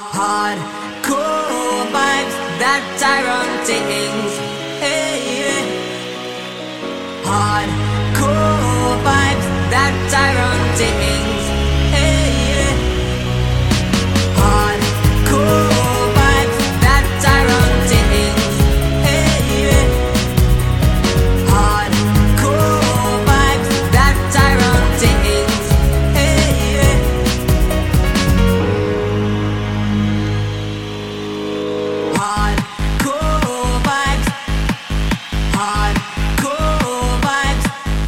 Hardcore vibes, that tyrant things. Hey, hardcore vibes, that tyrant things. Hey, hardcore vibes, that tyrant things. Hey, hardcore vibes, that tyrant things. Hey, hardcore vibes, hardcore vibes,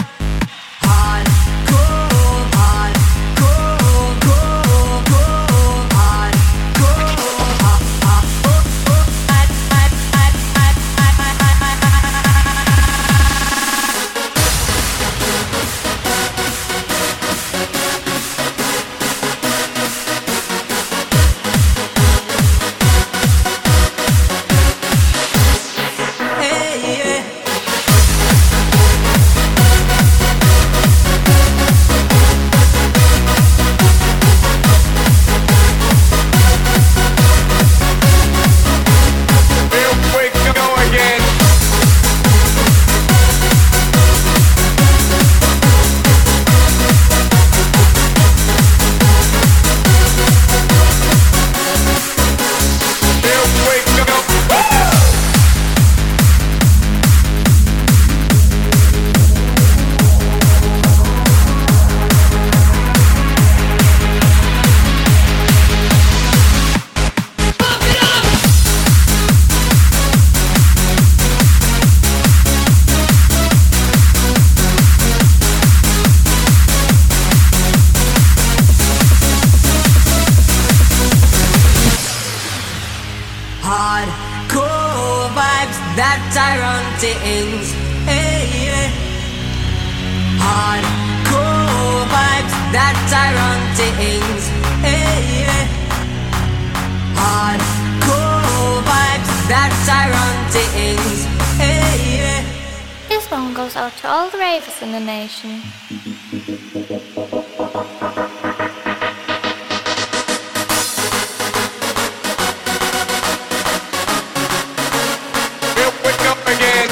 hardcore, hardcore, hey, Real quick, go again. Real quick, go. hardcore vibes, that tyrant things. Hey, hardcore vibes, that tyrant things. Hey, hardcore vibes, that tyrant things. Hey. This one goes out to all the ravers in the nation. Real quick, go again.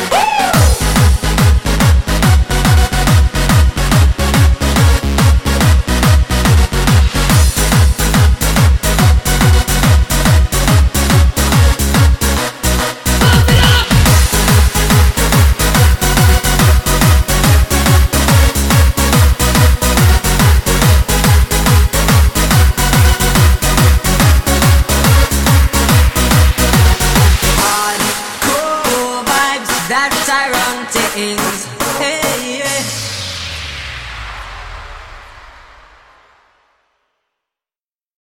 Hardcore vibes, that tyrant things. Hey,